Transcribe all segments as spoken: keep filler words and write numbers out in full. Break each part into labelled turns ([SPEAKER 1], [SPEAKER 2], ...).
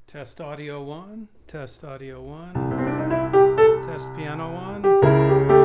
[SPEAKER 1] Test audio one, test audio one, test piano one.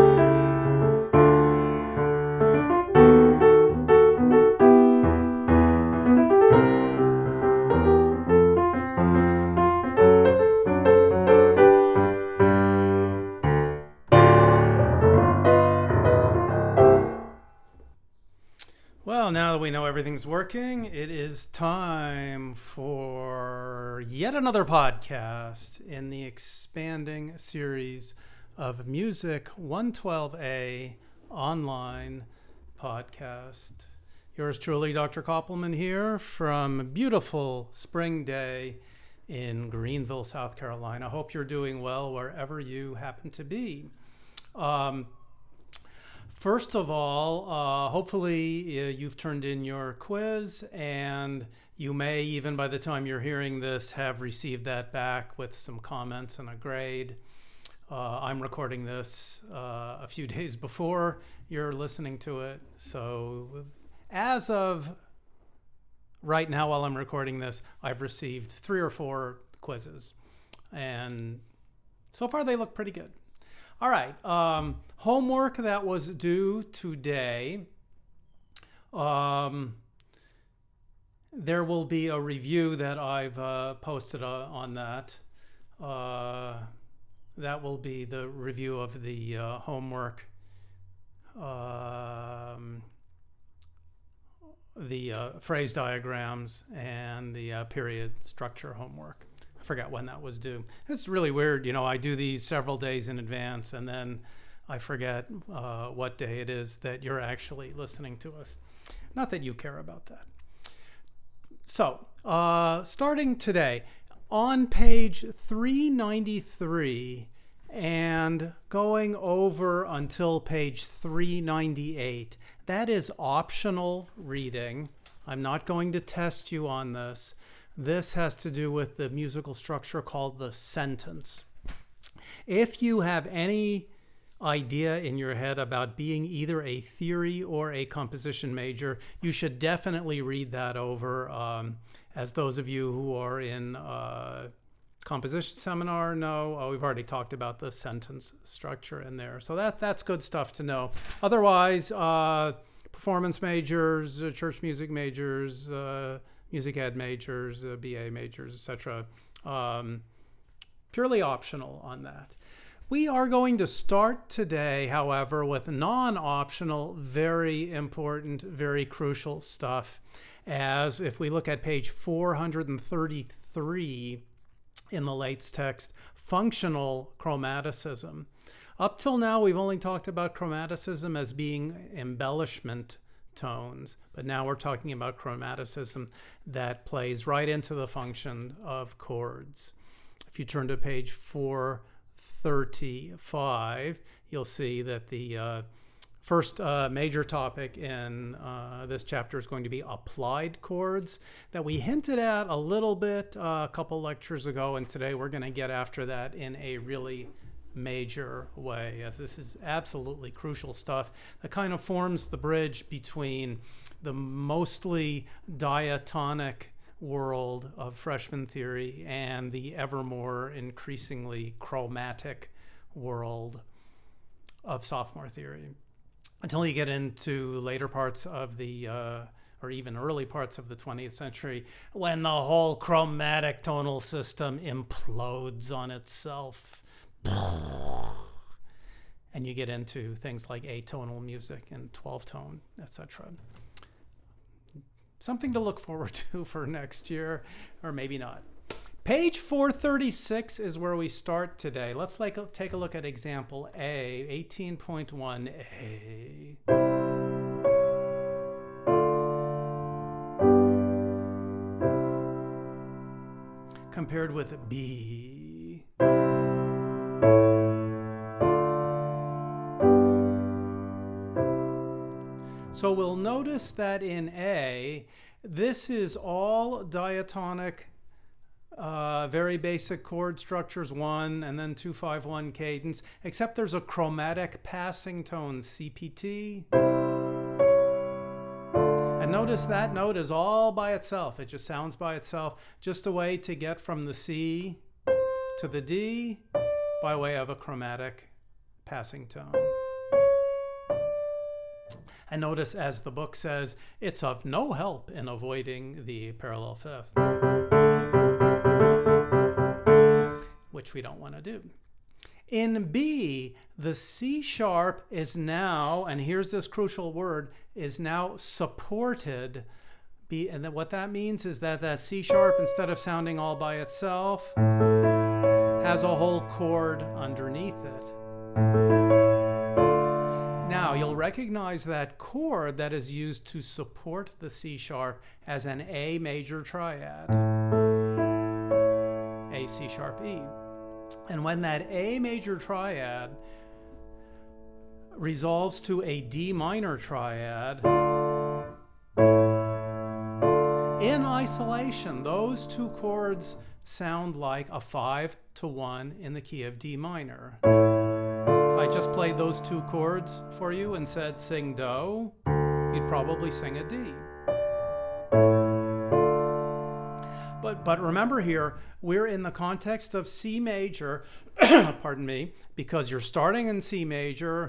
[SPEAKER 1] Well, now that we know everything's working, it is time for yet another podcast in the expanding series of Music one twelve A online podcast. Yours truly, Doctor Koppelman here from beautiful spring day in Greenville, South Carolina. I hope you're doing well wherever you happen to be. Um, First of all, uh, hopefully uh, you've turned in your quiz, and you may, even by the time you're hearing this, have received that back with some comments and a grade. Uh, I'm recording this uh, a few days before you're listening to it. So as of right now, while I'm recording this, I've received three or four quizzes, and so far they look pretty good. All right, um, homework that was due today. Um, there will be a review that I've uh, posted uh, on that. Uh, that will be the review of the uh, homework, um, the uh, phrase diagrams, and the uh, period structure homework. I forgot when that was due. It's really weird. You know, I do these several days in advance, and then I forget uh, what day it is that you're actually listening to us. Not that you care about that. So, uh, starting today, on page three ninety-three and going over until page three ninety-eight, that is optional reading. I'm not going to test you on this. This has to do with the musical structure called the sentence. If you have any idea in your head about being either a theory or a composition major, you should definitely read that over. Um, as those of you who are in uh, composition seminar know, oh, we've already talked about the sentence structure in there. So that that's good stuff to know. Otherwise, uh, performance majors, uh, church music majors, uh, music ed majors, uh, B A majors, et cetera. Um, purely optional on that. We are going to start today, however, with non-optional, very important, very crucial stuff. As if we look at page four thirty-three in the Lates text, functional chromaticism. Up till now, we've only talked about chromaticism as being embellishment tones, but now we're talking about chromaticism that plays right into the function of chords. If you turn to page four thirty-five, you'll see that the uh, first uh, major topic in uh, this chapter is going to be applied chords that we hinted at a little bit uh, a couple lectures ago, and today we're going to get after that in a really major way, as this is absolutely crucial stuff that kind of forms the bridge between the mostly diatonic world of freshman theory and the ever more increasingly chromatic world of sophomore theory, until you get into later parts of the uh, or even early parts of the twentieth century, when the whole chromatic tonal system implodes on itself. And you get into things like atonal music and twelve tone, et cetera. Something to look forward to for next year, or maybe not. Page four thirty-six is where we start today. Let's like take a look at example A, eighteen point one A. Compared with B. So we'll notice that in A, this is all diatonic, uh, very basic chord structures, one and then two five one cadence, except there's a chromatic passing tone, C P T. And notice that note is all by itself. It just sounds by itself, just a way to get from the C to the D by way of a chromatic passing tone. And notice, as the book says, it's of no help in avoiding the parallel fifth, which we don't want to do. In B, the C sharp is now, and here's this crucial word, is now supported. B, and that what that means is that that C sharp, instead of sounding all by itself, has a whole chord underneath it. Now, you'll recognize that chord that is used to support the C sharp as an A major triad, A, C sharp, E. And when that A major triad resolves to a D minor triad, in isolation, those two chords sound like a five to one in the key of D minor. If I just played those two chords for you and said sing Do, you'd probably sing a D. But, but remember here, we're in the context of C major, pardon me, because you're starting in C major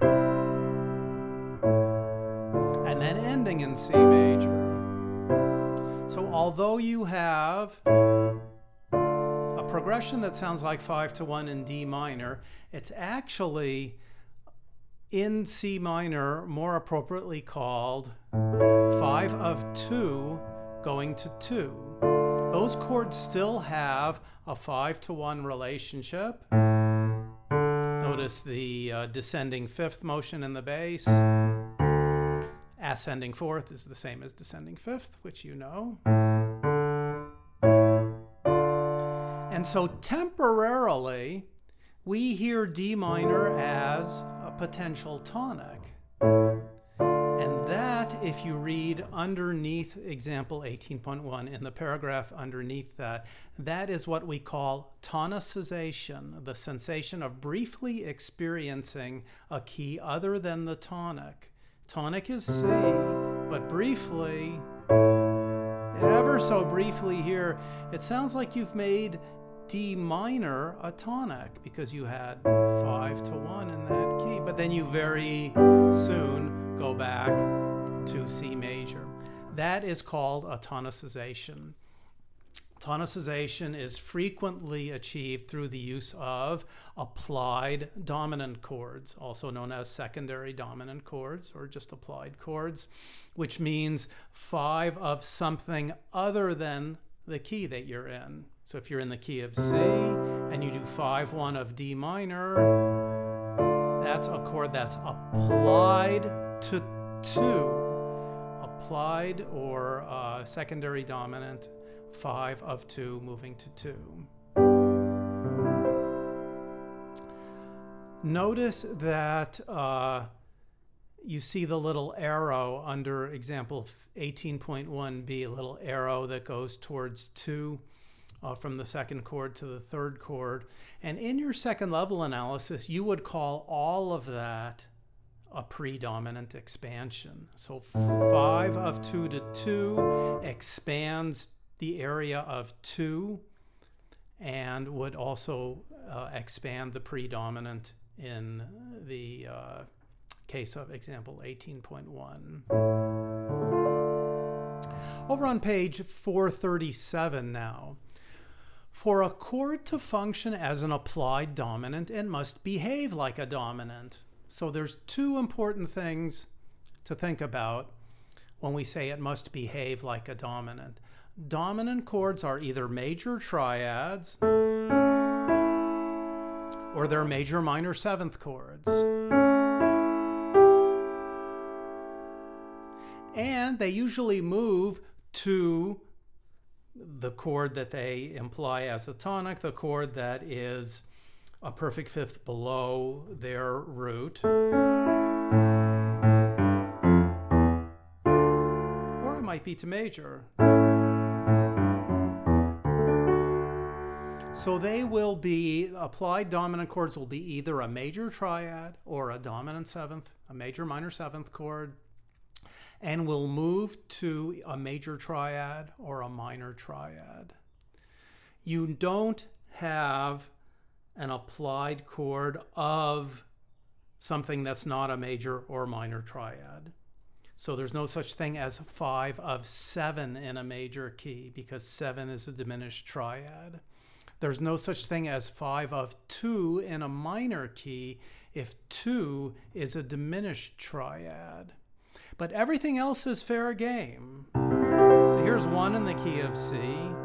[SPEAKER 1] and then ending in C major. So although you have a progression that sounds like five to one in D minor, it's actually in C minor more appropriately called five of two going to two. Those chords still have a five to one relationship. Notice the uh, descending fifth motion in the bass. Ascending fourth is the same as descending fifth, which you know. And so temporarily, we hear D minor as a potential tonic. And that, if you read underneath example eighteen point one in the paragraph underneath that, that is what we call tonicization, the sensation of briefly experiencing a key other than the tonic. Tonic is C, but briefly, ever so briefly here, it sounds like you've made D minor a tonic because you had five to one in that key, but then you very soon go back to C major. That is called a tonicization. Tonicization is frequently achieved through the use of applied dominant chords, also known as secondary dominant chords or just applied chords, which means five of something other than the key that you're in. So if you're in the key of C and you do five one of D minor, that's a chord that's applied to two, applied or uh, secondary dominant, five of two moving to two. Notice that uh, you see the little arrow under example eighteen point one B, a little arrow that goes towards two. Uh, from the second chord to the third chord. And in your second level analysis, you would call all of that a predominant expansion. So five of two to two expands the area of two and would also uh, expand the predominant in the uh, case of example eighteen point one. Over on page four thirty-seven now. For a chord to function as an applied dominant, it must behave like a dominant. So there's two important things to think about when we say it must behave like a dominant. Dominant chords are either major triads or they're major minor seventh chords. And they usually move to the chord that they imply as a tonic, the chord that is a perfect fifth below their root. Or it might be to major. So they will be, applied dominant chords will be either a major triad or a dominant seventh, a major minor seventh chord. and we'll move to a major triad or a minor triad. You don't have an applied chord of something that's not a major or minor triad. So there's no such thing as five of seven in a major key because seven is a diminished triad. There's no such thing as five of two in a minor key if two is a diminished triad. But everything else is fair game. So here's one in the key of C.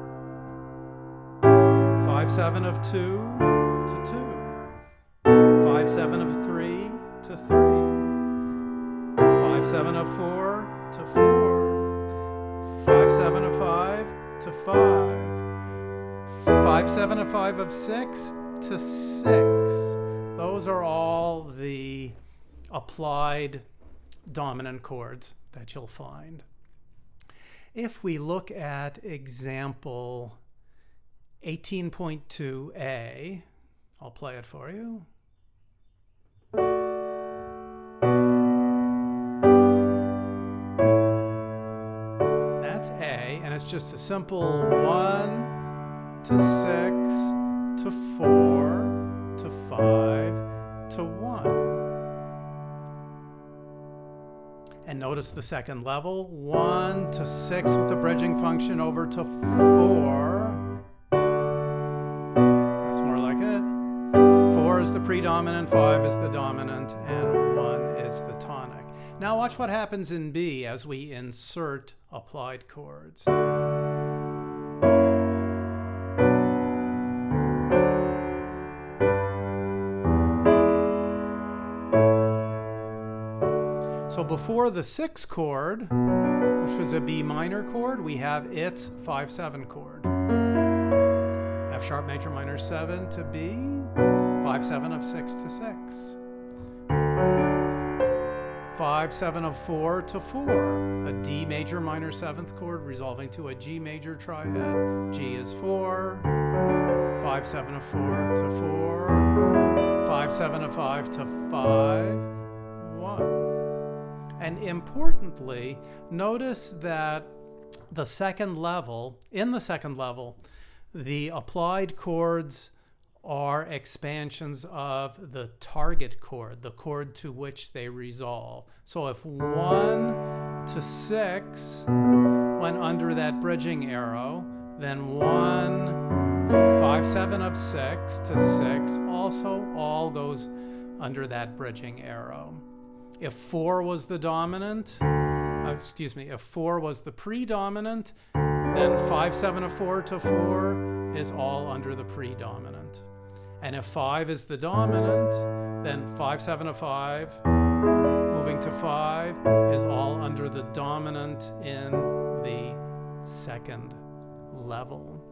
[SPEAKER 1] five seven of two to two. five seven of three to three. five seven of four to four. five seven of five to five. five seven of five of six to six. Those are all the applied dominant chords that you'll find. If we look at example eighteen point two A, I'll play it for you. That's A, and it's just a simple one to six to four to five to one. And notice the second level, one to six with the bridging function over to four. That's more like it. Four is the predominant, five is the dominant, and one is the tonic. Now watch what happens in B as we insert applied chords. So before the six chord, which was a B minor chord, we have its five seven chord. F sharp major minor seven to B, five seven of six to six. five seven of four to four, a D major minor seventh chord resolving to a G major triad. G is four. five seven of four to four. five seven of five to five. one. And importantly, notice that the second level, in the second level, the applied chords are expansions of the target chord, the chord to which they resolve. So if one to six went under that bridging arrow, then one, five, seven of six to six also all goes under that bridging arrow. If four was the dominant, uh, excuse me, if four was the predominant, then five, seven of four to four is all under the predominant. And if five is the dominant, then five, seven of five, moving to five, is all under the dominant in the second level.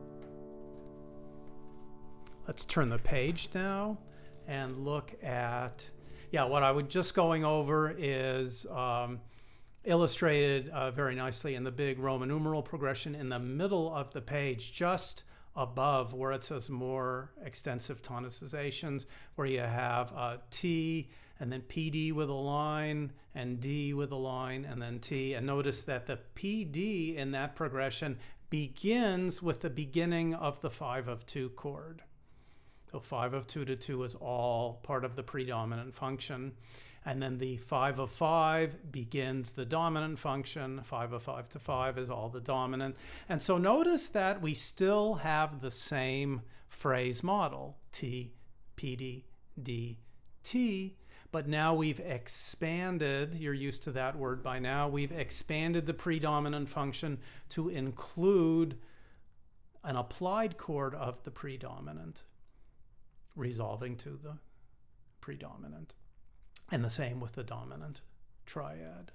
[SPEAKER 1] Let's turn the page now and look at, yeah, what I was just going over is um, illustrated uh, very nicely in the big Roman numeral progression in the middle of the page, just above where it says more extensive tonicizations, where you have uh, T and then P D with a line and D with a line and then T. And notice that the P D in that progression begins with the beginning of the five of two chord. So five of two to two is all part of the predominant function. And then the five of five begins the dominant function. five of five to five is all the dominant. And so notice that we still have the same phrase model, T, P D, D, T. But now we've expanded, you're used to that word by now, we've expanded the predominant function to include an applied chord of the predominant, resolving to the predominant. And the same with the dominant triad.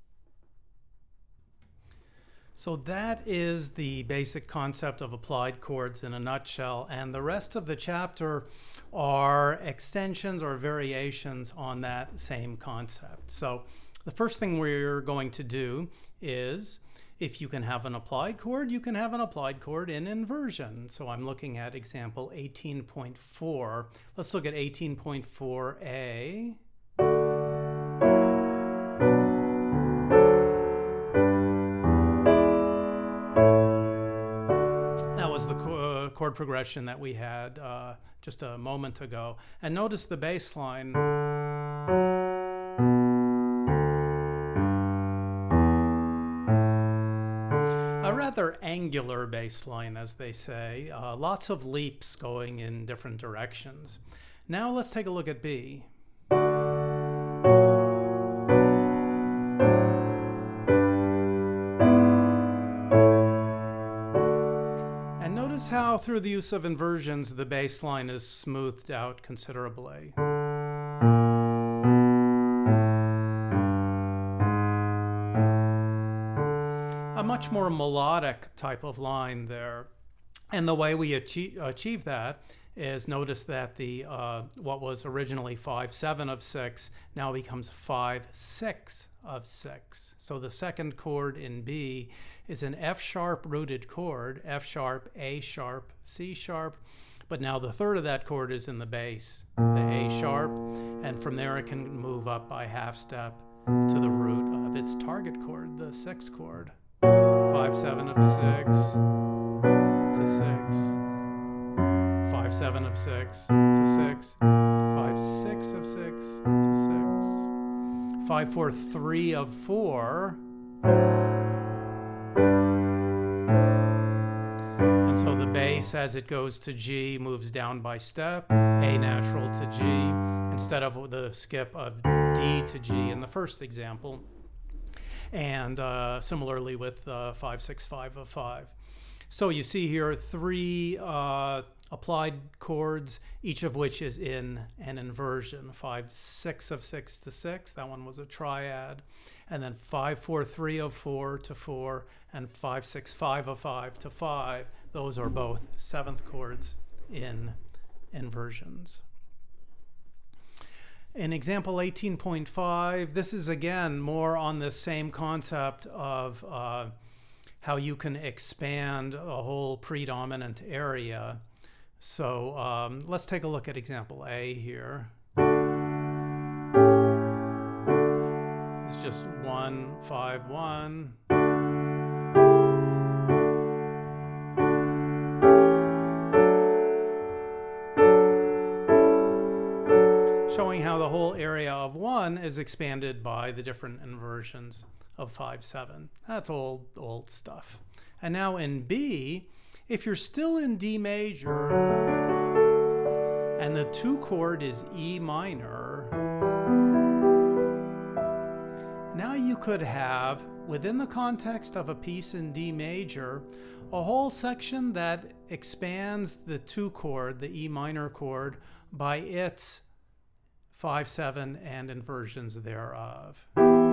[SPEAKER 1] So that is the basic concept of applied chords in a nutshell, and the rest of the chapter are extensions or variations on that same concept. So the first thing we're going to do is, if you can have an applied chord, you can have an applied chord in inversion. So I'm looking at example eighteen point four. Let's look at eighteen point four A. chord progression that we had uh, just a moment ago. And notice the bass line. A rather angular bass line, as they say. Uh, lots of leaps going in different directions. Now let's take a look at B. And notice how through the use of inversions the bass line is smoothed out considerably. A much more melodic type of line there. And the way we achieve, achieve that is notice that the uh, what was originally five seven of six now becomes five six of six. So the second chord in B is an F sharp rooted chord, F sharp, A sharp, C sharp, but now the third of that chord is in the bass, the A sharp, and from there it can move up by half step to the root of its target chord, the sixth chord. five seven of six to six, five seven of six to six, five six of six to six, five four three of four, and so the bass as it goes to G moves down by step, A natural to G, instead of the skip of D to G in the first example. And uh, similarly with uh, five six five of five. So you see here three uh, applied chords, each of which is in an inversion. five six of six to six, that one was a triad. And then five four three of four to four, and five six five of five to five. Those are both seventh chords in inversions. In example eighteen point five, this is again more on the same concept of uh, how you can expand a whole predominant area. So um, let's take a look at example A here. It's just one, five, one. Showing how the whole area of one is expanded by the different inversions of five seven. That's old, old stuff. And now in B, if you're still in D major and the two chord is E minor, now you could have, within the context of a piece in D major, a whole section that expands the two chord, the E minor chord, by its five seven and inversions thereof.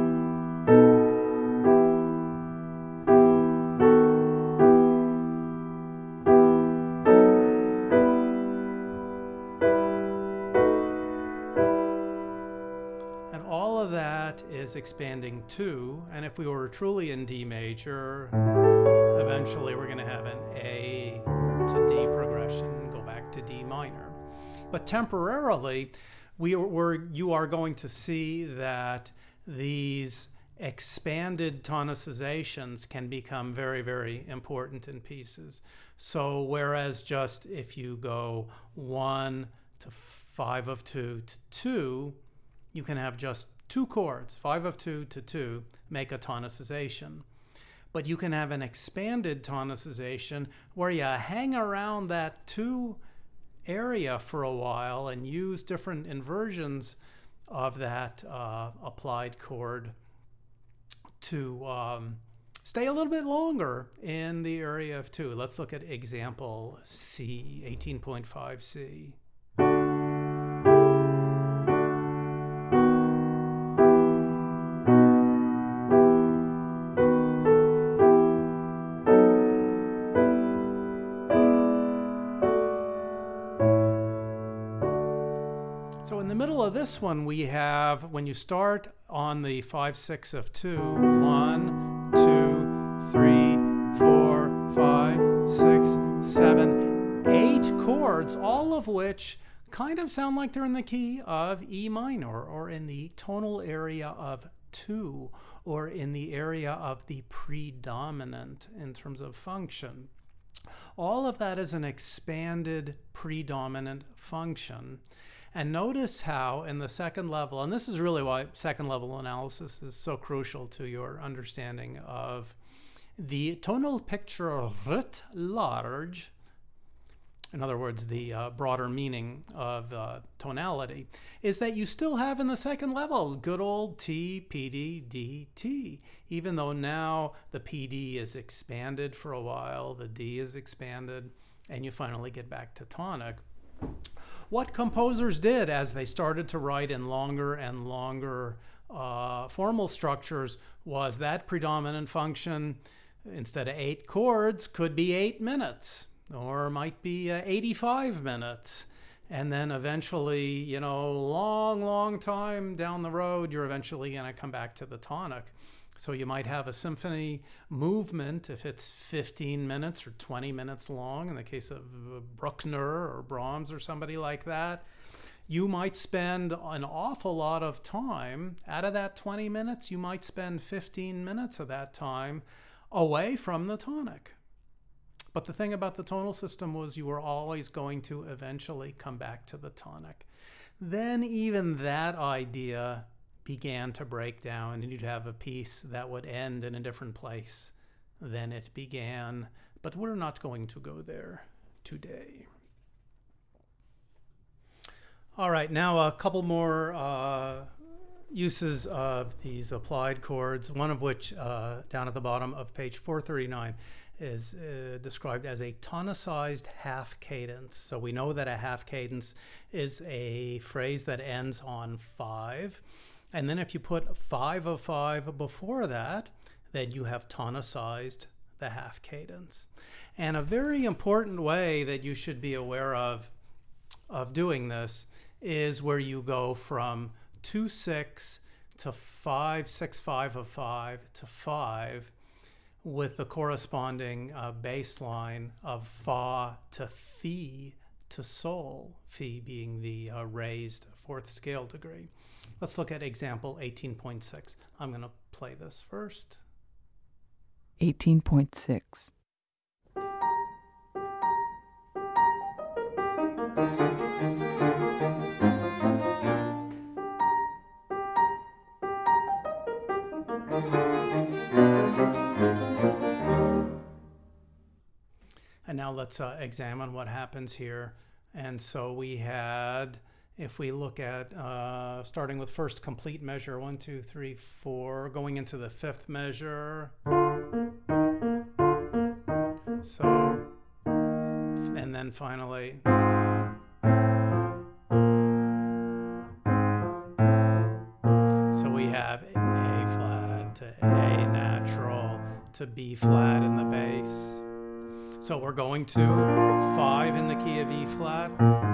[SPEAKER 1] And all of that is expanding two, and if we were truly in D major, eventually we're going to have an A to D progression and go back to D minor. But temporarily, We were, you are going to see that these expanded tonicizations can become very, very important in pieces. So whereas just if you go one to five of two to two, you can have just two chords, five of two to two, make a tonicization. But you can have an expanded tonicization where you hang around that two area for a while and use different inversions of that uh, applied chord to um, stay a little bit longer in the area of two. Let's look at example C, eighteen point five C. So in the middle of this one, we have, when you start on the five six of two, one, two, three, four, five, six, seven, eight chords, all of which kind of sound like they're in the key of E minor, or in the tonal area of two, or in the area of the predominant in terms of function. All of that is an expanded predominant function. And notice how in the second level, and this is really why second level analysis is so crucial to your understanding of the tonal picture writ large, in other words, the uh, broader meaning of uh, tonality, is that you still have in the second level good old T, P D, D, T. Even though now the P D is expanded for a while, the D is expanded, and you finally get back to tonic. What composers did as they started to write in longer and longer uh, formal structures was that predominant function, instead of eight chords, could be eight minutes. Or might be uh, eighty-five minutes. And then eventually, you know, long, long time down the road, you're eventually going to come back to the tonic. So you might have a symphony movement if it's fifteen minutes or twenty minutes long. In the case of Bruckner or Brahms or somebody like that, you might spend an awful lot of time. Out of that twenty minutes, you might spend fifteen minutes of that time away from the tonic. But the thing about the tonal system was you were always going to eventually come back to the tonic. Then even that idea began to break down, and you'd have a piece that would end in a different place than it began. But we're not going to go there today. All right, now a couple more uh, uses of these applied chords, one of which uh, down at the bottom of page four thirty-nine is uh, described as a tonicized half cadence. So we know that a half cadence is a phrase that ends on five. And then if you put five of five before that, then you have tonicized the half cadence. And a very important way that you should be aware of of doing this is where you go from two six to five six five of five to five, with the corresponding uh, bass line of fa to fi to sol, fi being the uh, raised fourth scale degree. Let's look at example eighteen point six. I'm going to play this first.
[SPEAKER 2] eighteen point six.
[SPEAKER 1] And now let's uh, examine what happens here. And so we had, if we look at uh, starting with first complete measure, one, two, three, four, going into the fifth measure. So, and then finally. So we have A flat to A natural to B flat in the bass. So we're going to five in the key of E flat.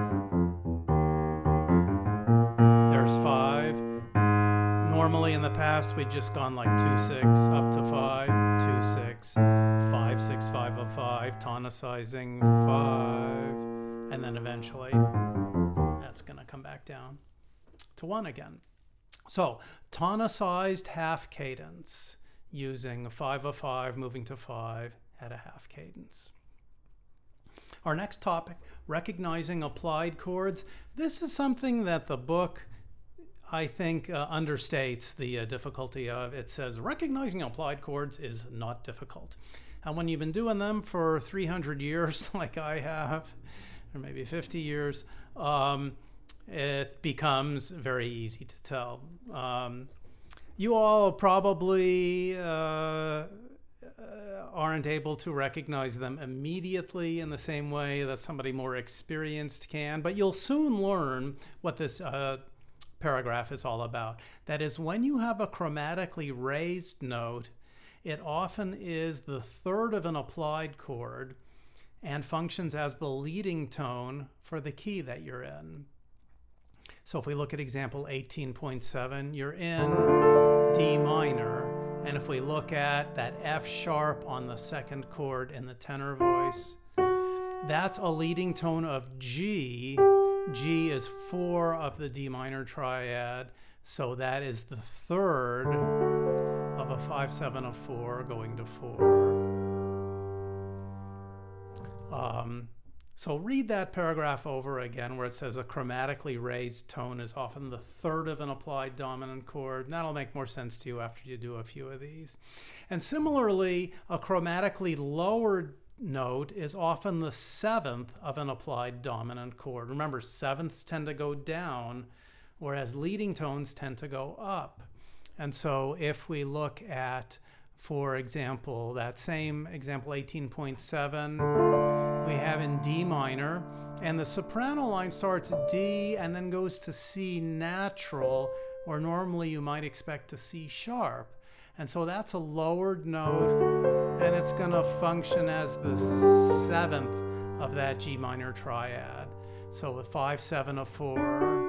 [SPEAKER 1] There's five. Normally in the past, we'd just gone like two, six, up to five, two, six, five, six, five of five, tonicizing five, and then eventually that's gonna come back down to one again. So tonicized half cadence using five of five, moving to five at a half cadence. Our next topic, recognizing applied chords. This is something that the book, I think, uh, understates the uh, difficulty of. It says recognizing applied chords is not difficult. And when you've been doing them for three hundred years, like I have, or maybe fifty years, um, it becomes very easy to tell. Um, you all probably uh, aren't able to recognize them immediately in the same way that somebody more experienced can, but you'll soon learn what this uh, paragraph is all about. That is, when you have a chromatically raised note, it often is the third of an applied chord and functions as the leading tone for the key that you're in. So if we look at example eighteen point seven, you're in D minor. And if we look at that F sharp on the second chord in the tenor voice, that's a leading tone of G. G is four of the D minor triad, so that is the third of a five seven of four going to four. Um, so read that paragraph over again where it says a chromatically raised tone is often the third of an applied dominant chord. And that'll make more sense to you after you do a few of these. And similarly, a chromatically lowered note is often the seventh of an applied dominant chord. Remember, sevenths tend to go down, whereas leading tones tend to go up. And so if we look at, for example, that same example eighteen point seven, we have in D minor, and the soprano line starts D and then goes to C natural, where normally you might expect a C sharp. And so that's a lowered note, and it's going to function as the seventh of that G minor triad. So with five, seven, a four,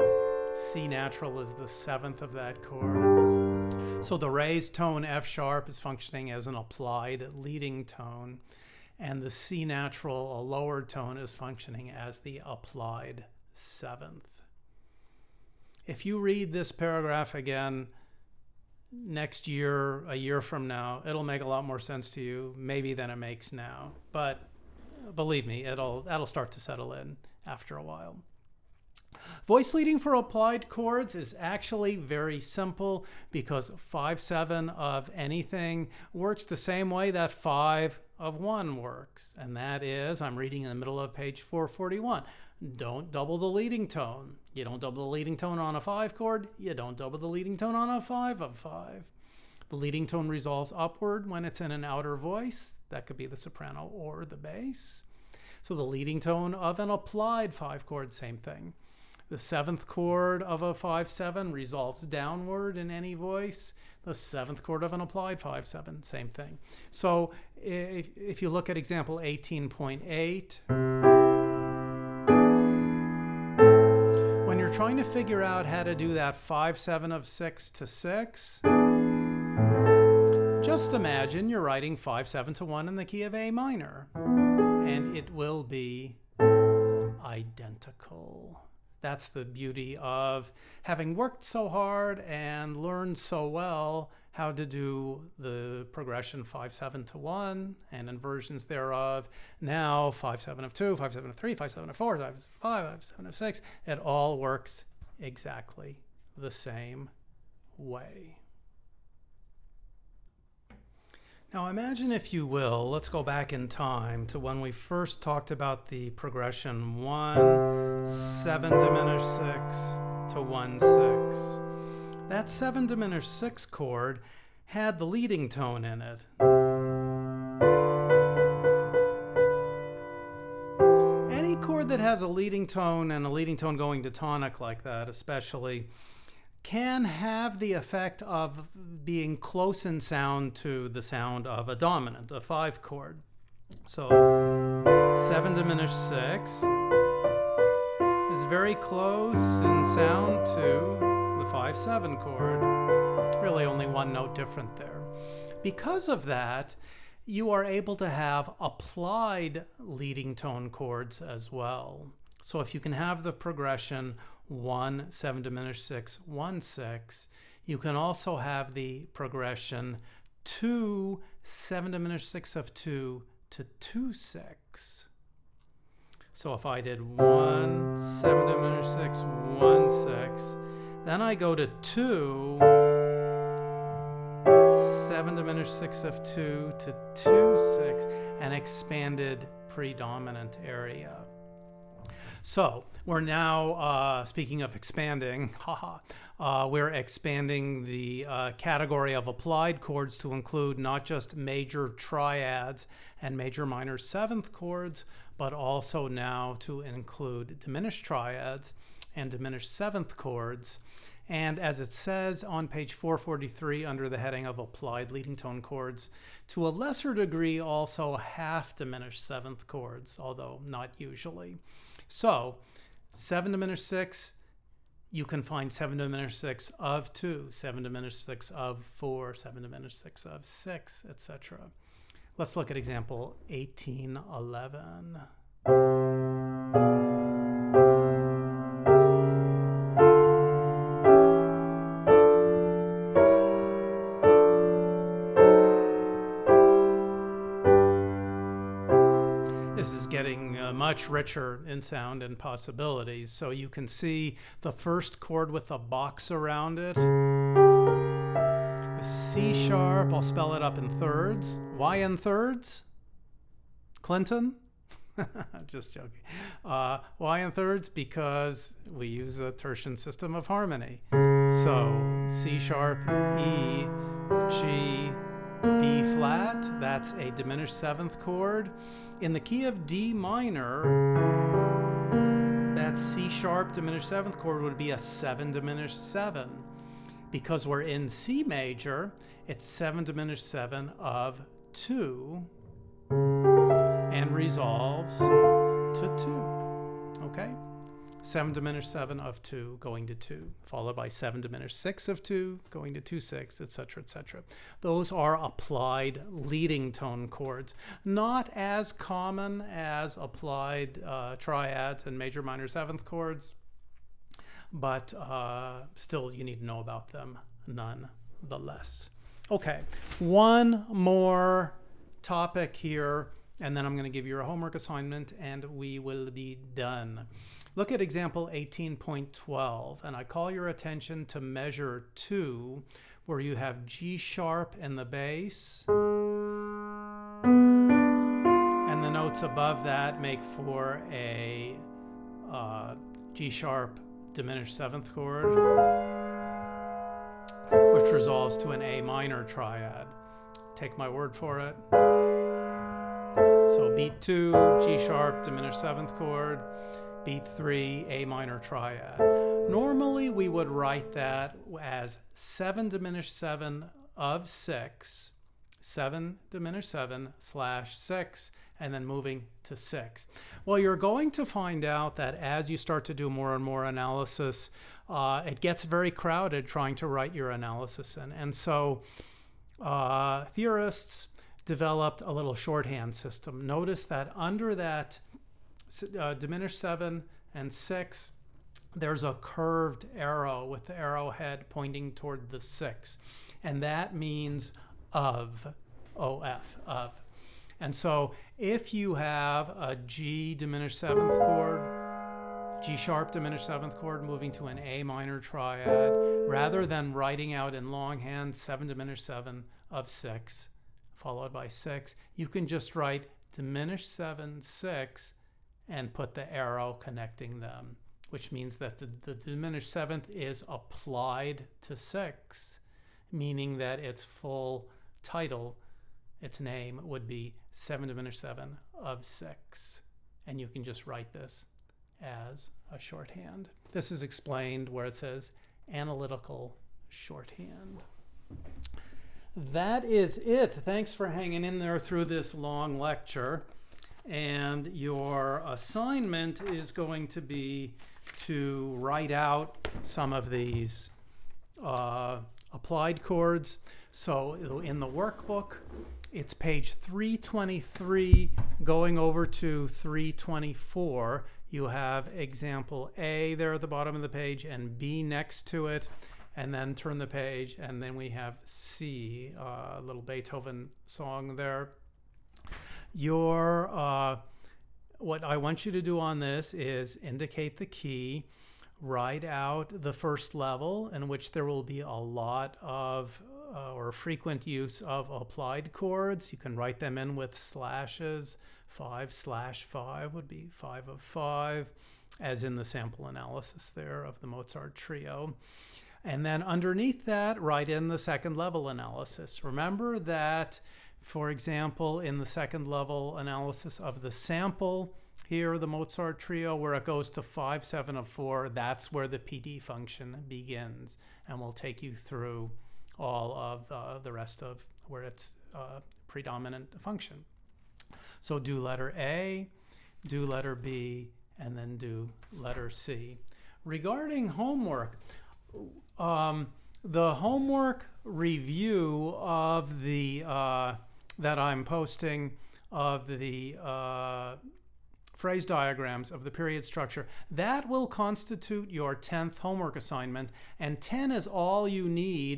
[SPEAKER 1] C natural is the seventh of that chord. So the raised tone F sharp is functioning as an applied leading tone, and the C natural, a lowered tone, is functioning as the applied seventh. If you read this paragraph again next year, a year from now, it'll make a lot more sense to you maybe than it makes now. But believe me, it'll that'll start to settle in after a while. Voice leading for applied chords is actually very simple because five seven of anything works the same way that five of one works. And that is, I'm reading in the middle of page four forty-one. Don't double the leading tone. You don't double the leading tone on a five chord. You don't double the leading tone on a five of five. The leading tone resolves upward when it's in an outer voice. That could be the soprano or the bass. So the leading tone of an applied five chord, same thing. The seventh chord of a five seven resolves downward in any voice. The seventh chord of an applied five seven, same thing. So if, if you look at example eighteen point eight, when you're trying to figure out how to do that five seven of six to six, just imagine you're writing five seven to one in the key of A minor, and it will be identical. That's the beauty of having worked so hard and learned so well how to do the progression five seven to one and inversions thereof. Now five seven of two, five seven of three, five seven of four, five seven of five, five seven of six. It all works exactly the same way. Now imagine, if you will, let's go back in time to when we first talked about the progression one, seven diminished six to one, six. That seven diminished six chord had the leading tone in it. Any chord that has a leading tone and a leading tone going to tonic like that especially can have the effect of being close in sound to the sound of a dominant, a five chord. So seven diminished six is very close in sound to the five seven chord. Really only one note different there. Because of that, you are able to have applied leading tone chords as well. So if you can have the progression one, seven diminished six, one, six, you can also have the progression two, seven diminished six of two to two, six. So if I did one, seven diminished six, one, six, then I go to two, seven diminished six of two to two, six, an expanded predominant area. So we're now, uh, speaking of expanding, haha, uh, we're expanding the uh, category of applied chords to include not just major triads and major minor seventh chords, but also now to include diminished triads and diminished seventh chords. And as it says on page four forty-three under the heading of applied leading tone chords, to a lesser degree also half diminished seventh chords, although not usually. So seven diminished six, you can find seven diminished six of two, seven diminished six of four, seven diminished six of six, et cetera. Let's look at example eighteen eleven. This much richer in sound and possibilities. So you can see the first chord with a box around it is C sharp. I'll spell it up in thirds. Why in thirds? Clinton? Just joking. Uh, why in thirds? Because we use a tertian system of harmony. So C sharp, E, G, B flat, that's a diminished seventh chord. In the key of D minor, that C sharp diminished seventh chord would be a seven diminished seven. Because we're in C major, it's seven diminished seven of two and resolves to two, okay? seven diminished seven of two going to two, followed by seven diminished six of two going to two six, et cetera, et cetera. Those are applied leading tone chords, not as common as applied uh, triads and major minor seventh chords, but uh, still you need to know about them nonetheless. Okay, one more topic here, and then I'm going to give you a homework assignment and we will be done. Look at example eighteen point twelve, and I call your attention to measure two, where you have G sharp in the bass, and the notes above that make for a uh, G sharp diminished seventh chord, which resolves to an A minor triad. Take my word for it. So beat two, G sharp diminished seventh chord, beat three, A minor triad. Normally we would write that as seven diminished seven of six, seven diminished seven slash six, and then moving to six. Well, you're going to find out that as you start to do more and more analysis, uh, it gets very crowded trying to write your analysis in. And so uh, theorists developed a little shorthand system. Notice that under that uh, diminished seven and six, there's a curved arrow with the arrowhead pointing toward the six. And that means of, O F, of. And so if you have a G diminished seventh chord, G sharp diminished seventh chord moving to an A minor triad, rather than writing out in longhand seven diminished seven of six, followed by six, you can just write diminished seven, six, and put the arrow connecting them, which means that the, the diminished seventh is applied to six, meaning that its full title, its name, would be seven diminished seven of six. And you can just write this as a shorthand. This is explained where it says analytical shorthand. That is it. Thanks for hanging in there through this long lecture. And your assignment is going to be to write out some of these uh, applied chords. So in the workbook, it's page three twenty-three going over to three twenty-four. You have example A there at the bottom of the page and B next to it. And then turn the page, and then we have C, a uh, little Beethoven song there. Your, uh, what I want you to do on this is indicate the key, write out the first level in which there will be a lot of, uh, or frequent use of applied chords. You can write them in with slashes. Five slash five would be five of five, as in the sample analysis there of the Mozart trio. And then underneath that, write in the second level analysis. Remember that, for example, in the second level analysis of the sample here, the Mozart trio, where it goes to five, seven of four, that's where the P D function begins. And we'll take you through all of uh, the rest of where it's uh, predominant function. So do letter A, do letter B, and then do letter C. Regarding homework, Um, the homework review of the uh, that I'm posting of the uh, phrase diagrams of the period structure, that will constitute your tenth homework assignment, and ten is all you need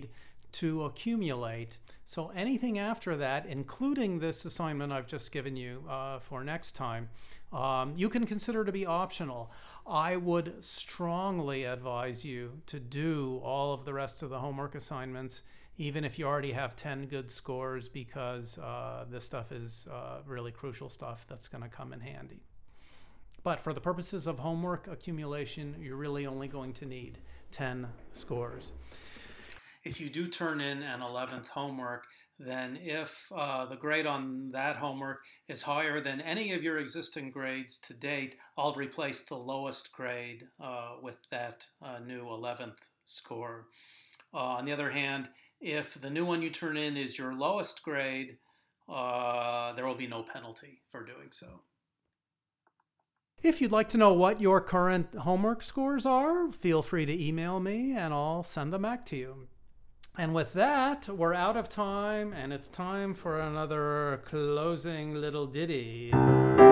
[SPEAKER 1] to accumulate. So anything after that, including this assignment I've just given you uh, for next time, um, you can consider to be optional. I would strongly advise you to do all of the rest of the homework assignments, even if you already have ten good scores, because uh, this stuff is uh, really crucial stuff that's going to come in handy. But for the purposes of homework accumulation, you're really only going to need ten scores. If you do turn in an eleventh homework, then if uh, the grade on that homework is higher than any of your existing grades to date, I'll replace the lowest grade uh, with that uh, new eleventh score. Uh, on the other hand, if the new one you turn in is your lowest grade, uh, there will be no penalty for doing so. If you'd like to know what your current homework scores are, feel free to email me and I'll send them back to you. And with that, we're out of time and it's time for another closing little ditty.